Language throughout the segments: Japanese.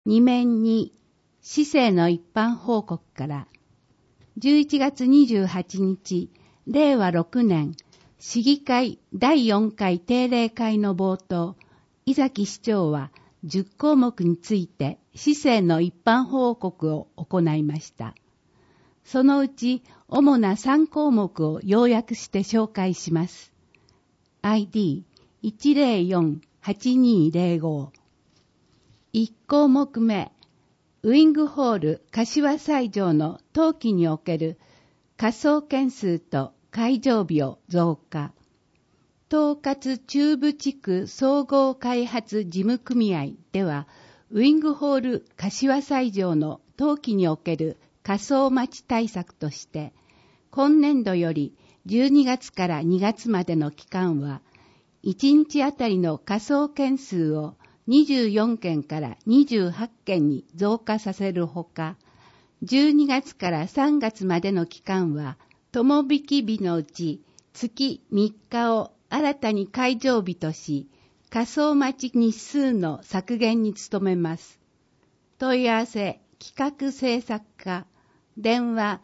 2面に市政の一般報告から11月28日令和6年市議会第4回定例会の冒頭、井崎市長は10項目について市政の一般報告を行いました。そのうち主な3項目を要約して紹介します。ID104-8205 1項目目、ウィングホール柏西条の冬季における仮装件数と会場日を増加。東葛中部地区総合開発事務組合では、ウィングホール柏西条の冬季における仮装待ち対策として、今年度より12月から2月までの期間は、1日あたりの仮装件数を24件から28件に増加させるほか、12月から3月までの期間は、友引日のうち月3日を新たに会場日とし、仮装待ち日数の削減に努めます。問い合わせ企画制作課、電話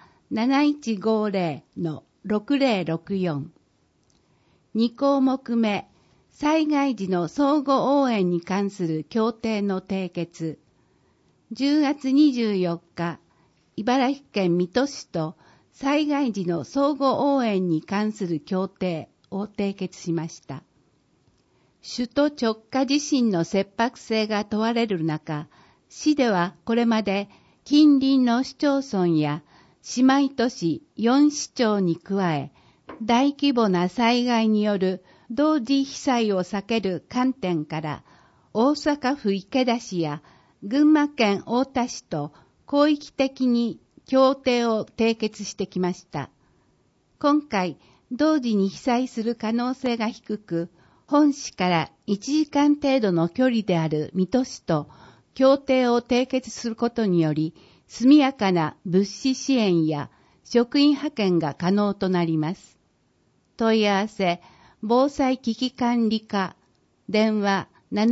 7150-6064。2項目目、災害時の相互応援に関する協定の締結。10月24日、茨城県水戸市と災害時の相互応援に関する協定を締結しました。首都直下地震の切迫性が問われる中、市ではこれまで近隣の市町村や姉妹都市4市町に加え、大規模な災害による同時被災を避ける観点から、大阪府池田市や群馬県太田市と広域的に協定を締結してきました。今回、同時に被災する可能性が低く、本市から1時間程度の距離である水戸市と協定を締結することにより、速やかな物資支援や職員派遣が可能となります。問い合わせ、防災危機管理課、電話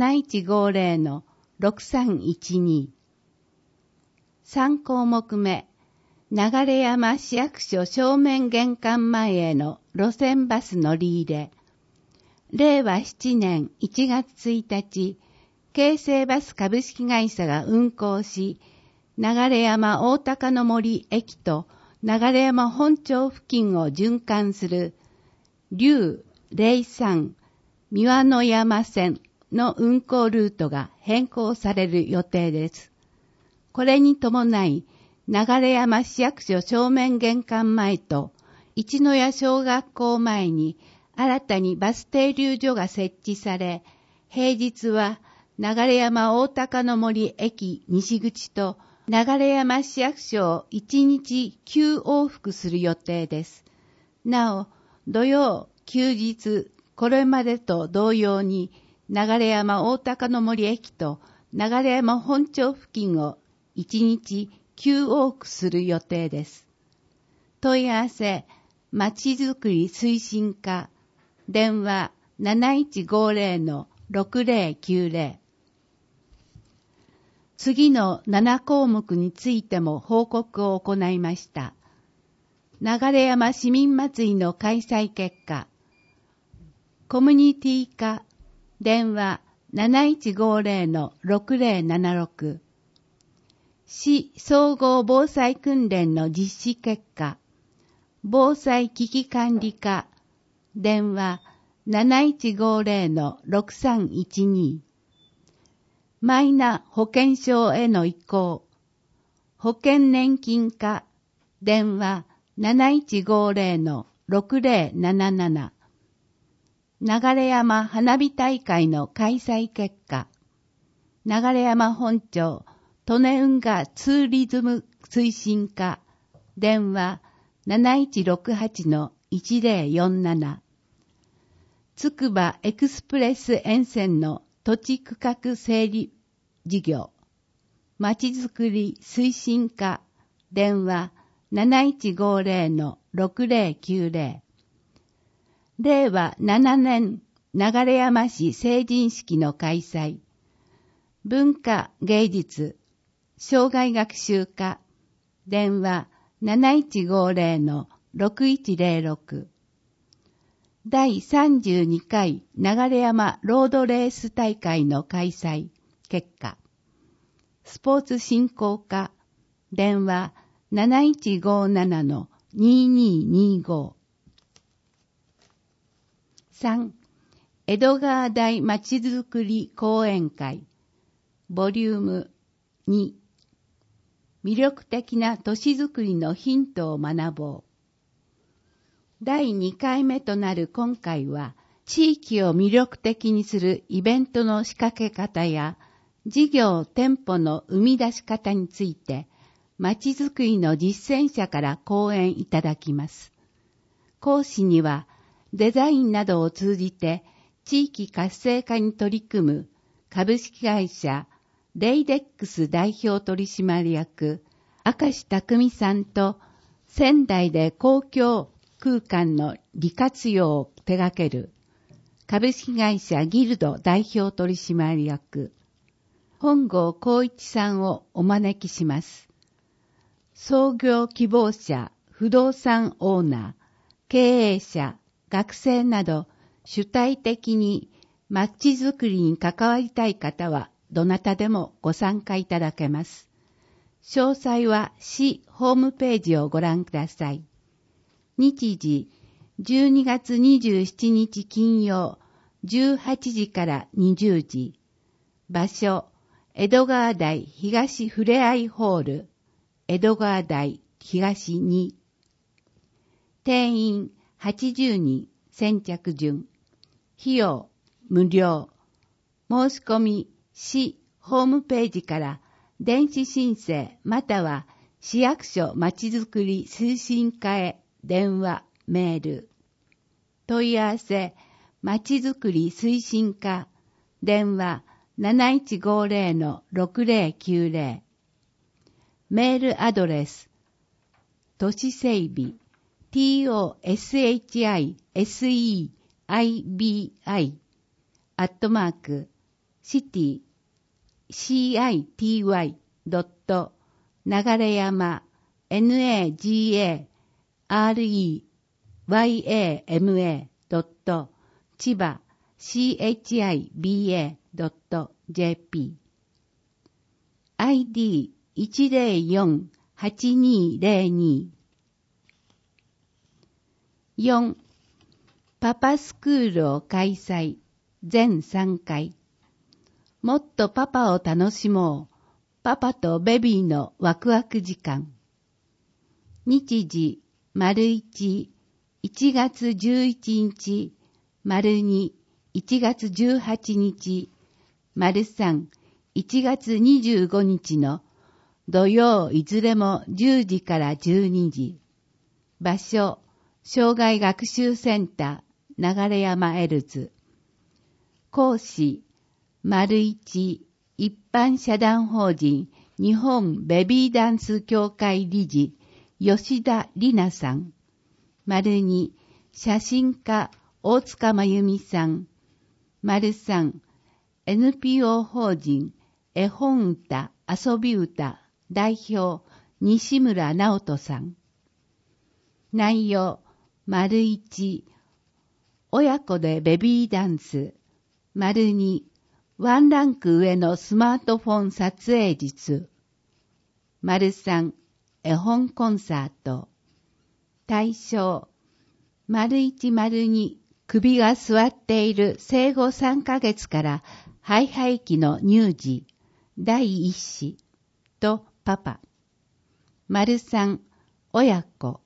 7150-6312。3項目目、流山市役所正面玄関前への路線バス乗り入れ。令和7年1月1日、京成バス株式会社が運行し、流山大高の森駅と流山本町付近を循環する竜03三輪野山線の運行ルートが変更される予定です。これに伴い、流山市役所正面玄関前と一の谷小学校前に新たにバス停留所が設置され、平日は流山大高の森駅西口と流山市役所を1日9往復する予定です。なお、土曜、休日、これまでと同様に流山大高の森駅と流山本町付近を1日9往復する予定です。問い合わせ、まちづくり推進課、電話 7150-6090。次の7項目についても報告を行いました。流山市民祭りの開催結果、コミュニティ課、電話 7150-6076。市総合防災訓練の実施結果、防災危機管理課、電話 7150-6312。マイナ保険証への移行、保険年金課、電話 7150-6077。流山花火大会の開催結果、流山本町利根運河ツーリズム推進課、電話 7168-1047。つくばエクスプレス沿線の土地区画整理事業、まちづくり推進課、電話 7150-6090。令和7年流山市成人式の開催。 文化芸術障害学習課電話 7150-6106 第32回流山ロードレース大会の開催結果スポーツ振興課電話 7157-2225 3. 江戸川台まちづくり講演会ボリューム2魅力的な都市づくりのヒントを学ぼう。第2回目となる今回は、地域を魅力的にするイベントの仕掛け方や、事業店舗の生み出し方について、まちづくりの実践者から講演いただきます。講師には、デザインなどを通じて、地域活性化に取り組む株式会社レイデックス代表取締役明石匠さんと仙台で公共空間の利活用を手掛ける株式会社ギルド代表取締役本郷光一さんをお招きします。創業希望者、不動産オーナー、経営者、学生など主体的にまちづくりに関わりたい方はどなたでもご参加いただけます。詳細は市ホームページをご覧ください。日時12月27日金曜18時から20時。場所江戸川台東ふれあいホール江戸川台東2。定員80人先着順。費用無料。申し込み市ホームページから電子申請または市役所まちづくり推進課へ電話、メール。問い合わせまちづくり推進課電話 7150-6090 メールアドレス都市整備 TOSHISEIBI @city city. 流山 nagareyama. 千葉 chiba.jp ID 104-8202 4. パパスクールを開催全3回もっとパパを楽しもうパパとベビーのワクワク時間日時 ①1 月11日 ②1 月18日 ③1 月25日の土曜いずれも10時から12時場所障害学習センター流山エルズ講師 ① 一般社団法人日本ベビーダンス協会理事吉田里奈さん ② 写真家大塚真由美さん ③ NPO 法人絵本歌遊び歌代表西村直人さん内容 ①親子でベビーダンス ②ワンランク上のスマートフォン撮影術 ③絵本コンサート対象 ①02 首が座っている生後3ヶ月からハイハイ期の乳児第一子とパパ ③ 親子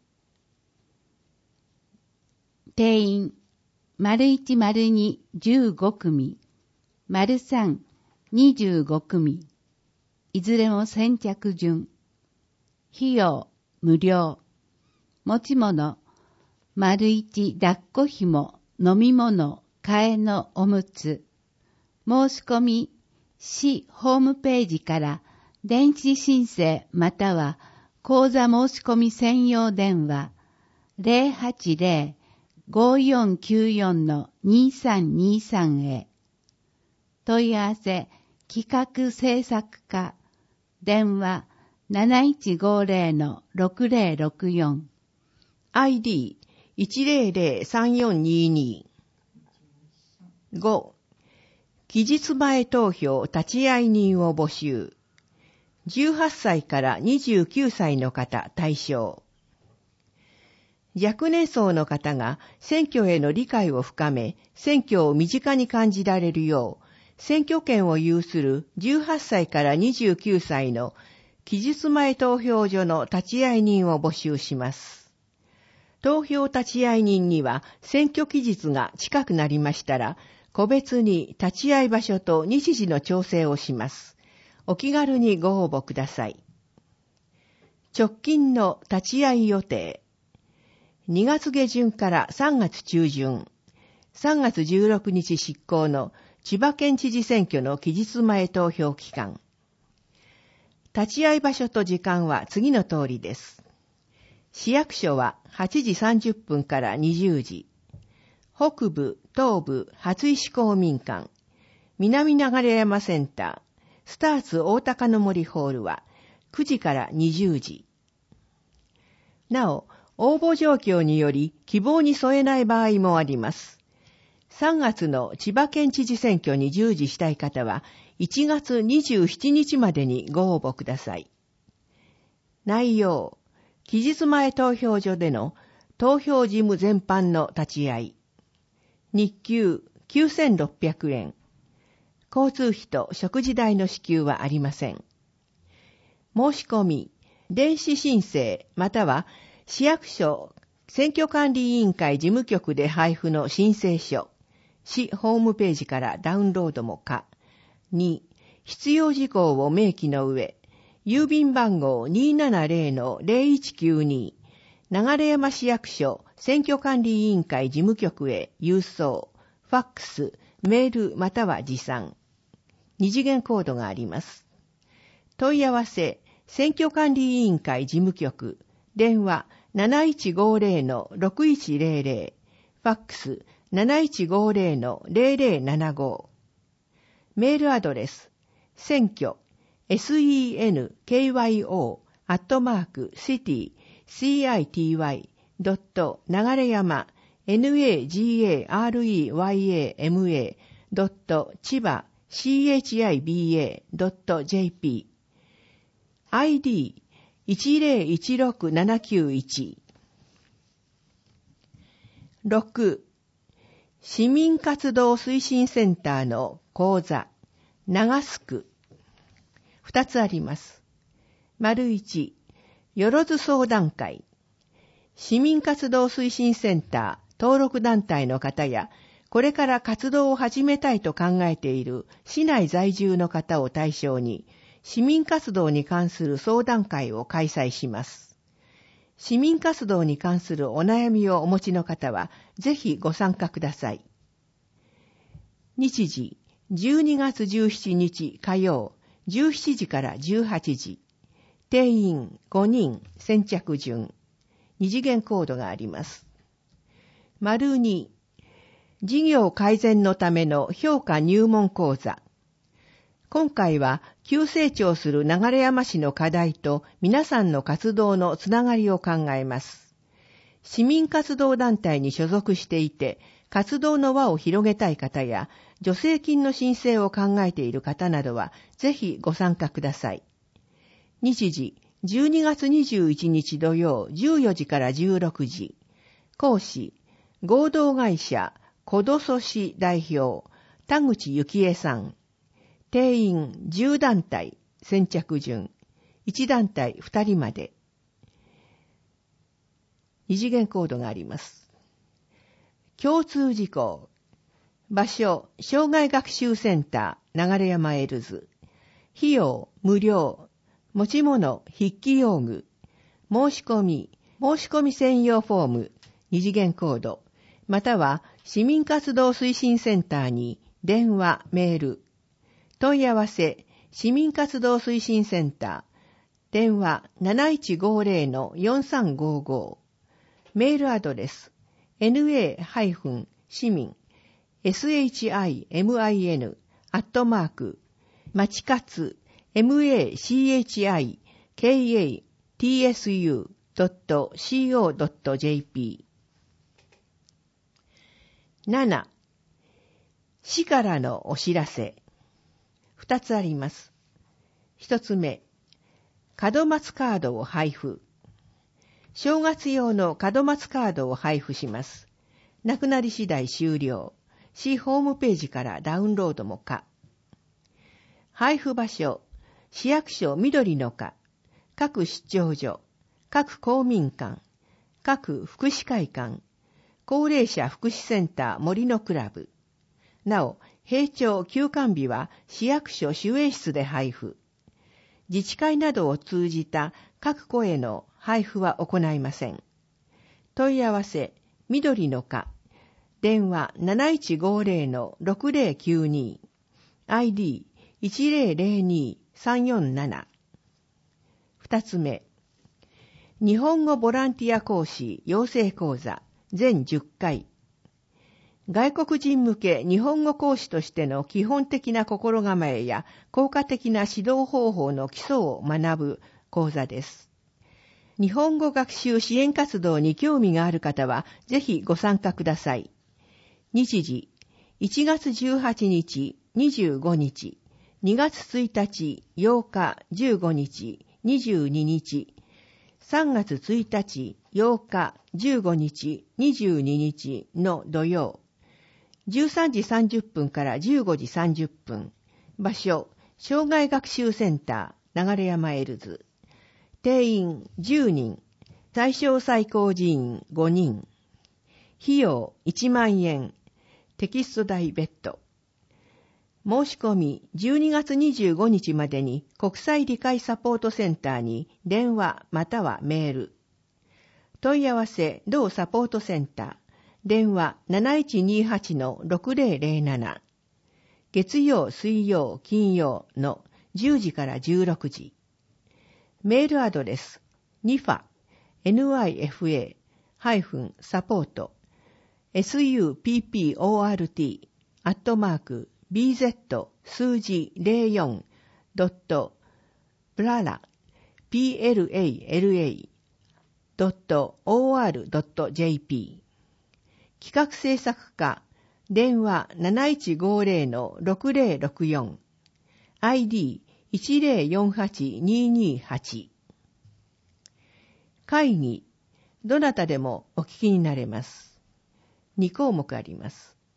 定員 ①02 15組 ③ 25組いずれも先着順費用無料持ち物 ①抱っこ紐飲み物替えのおむつ申し込み市ホームページから電子申請または講座申し込み専用電話 080-5494-2323 へ問い合わせ企画制作課、電話 7150-6064 ID1003422 5. 期日前投票立会人を募集。18歳から29歳の方対象。若年層の方が選挙への理解を深め、選挙を身近に感じられるよう、選挙権を有する18歳から29歳の期日前投票所の立会人を募集します。投票立会人には選挙期日が近くなりましたら、個別に立会場所と日時の調整をします。お気軽にご応募ください。直近の立会予定。2月下旬から3月中旬、3月16日執行の千葉県知事選挙の期日前投票期間。立会場所と時間は次の通りです。市役所は8時30分から20時。北部、東部、初石公民館、南流山センター、スターツ大高の森ホールは9時から20時。なお、応募状況により希望に添えない場合もあります。3月の千葉県知事選挙に従事したい方は1月27日までにご応募ください。内容、期日前投票所での投票事務全般の立ち会い。日給9600円。交通費と食事代の支給はありません。申し込み、電子申請または市役所選挙管理委員会事務局で配布の申請書、市ホームページからダウンロードも可。2、必要事項を明記の上、郵便番号 270-0192、流山市役所選挙管理委員会事務局へ郵送、ファックス、メールまたは持参。二次元コードがあります。問い合わせ、選挙管理委員会事務局、電話 7150-6100、ファックス 7150-0075、メールアドレス、選挙、city.city.nagareyama.chiba.chiba.jp ID 1016791 6. 市民活動推進センターの講座、長須区。2つあります。丸1、よろず相談会。市民活動推進センター登録団体の方や、これから活動を始めたいと考えている市内在住の方を対象に、市民活動に関する相談会を開催します。市民活動に関するお悩みをお持ちの方は、ぜひご参加ください。日時、12月17日火曜、17時から18時。定員5人、先着順。二次元コードがあります。丸2、事業改善のための評価入門講座。今回は急成長する流山市の課題と皆さんの活動のつながりを考えます。市民活動団体に所属していて、活動の輪を広げたい方や、助成金の申請を考えている方などは、ぜひご参加ください。日時、12月21日土曜14時から16時。講師、合同会社、コドソ市代表、田口幸恵さん。定員10団体、先着順。1団体2人まで。二次元コードがあります。共通事項。場所、障害学習センター、流山エルズ。費用、無料。持ち物、筆記用具。申し込み専用フォーム、二次元コード。または、市民活動推進センターに、電話、メール。問い合わせ、市民活動推進センター。電話 7150-4355。メールアドレス、na-shimin、shimin、@ まちかつ machikatsu.co.jp。 7. 市からのお知らせ。2つあります。1つ目、門松カードを配布。正月用の門松カードを配布します。なくなり次第終了。市ホームページからダウンロードも可。配布場所、市役所緑の課、各出張所、各公民館、各福祉会館、高齢者福祉センター森のクラブ。なお、閉庁休館日は市役所守衛室で配布。自治会などを通じた各戸への配布は行いません。問い合わせ、緑の課、電話 7150-6092、ID1002-347。2つ目、日本語ボランティア講師養成講座全10回。外国人向け日本語講師としての基本的な心構えや効果的な指導方法の基礎を学ぶ講座です。日本語学習支援活動に興味がある方はぜひご参加ください。日時、1月18日、25日、2月1日、8日、15日、22日、3月1日、8日、15日、22日の土曜。13時30分から15時30分。場所、障害学習センター、流山エルズ。定員10人。最小最高人員5人。費用1万円。テキスト代別途。申し込み12月25日までに国際理解サポートセンターに電話またはメール。問い合わせ同サポートセンター。電話 7128-6007。月曜、水曜、金曜の10時から16時。メールアドレス、nifa-support support@bz-数字04.plala.or.jp。企画制作課、電話 7150-6064。ID1048-228。会議、どなたでもお聞きになれます。2項目あります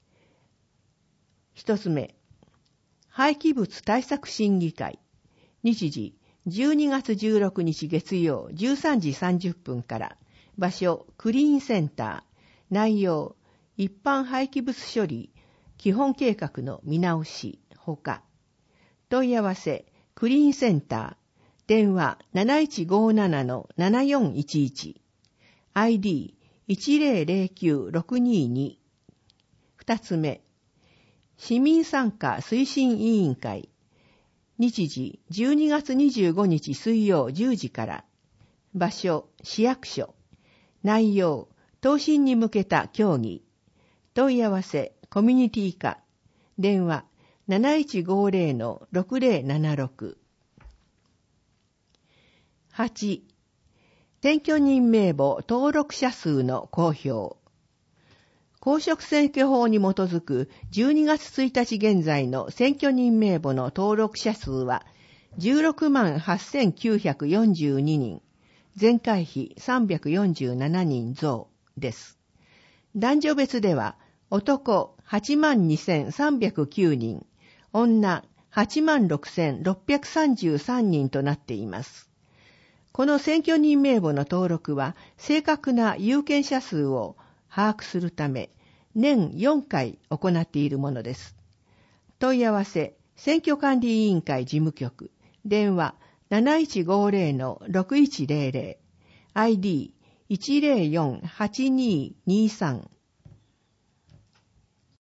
。1つ目、廃棄物対策審議会。日時、12月16日月曜13時30分から。場所、クリーンセンター。内容、一般廃棄物処理、基本計画の見直し、ほか。問い合わせ、クリーンセンター。電話 7157-7411。ID1009-622。2つ目、市民参加推進委員会。日時、12月25日水曜10時から。場所、市役所。内容、答申に向けた協議。問い合わせ、コミュニティ課。電話 7150-6076。8. 選挙人名簿登録者数の公表。公職選挙法に基づく12月1日現在の選挙人名簿の登録者数は 168,942 人、前回比347人増です。男女別では男 82,309 人、女 86,633 人となっています。この選挙人名簿の登録は正確な有権者数を把握するため年4回行っているものです。問い合わせ、選挙管理委員会事務局、電話 7150-6100、ID10482223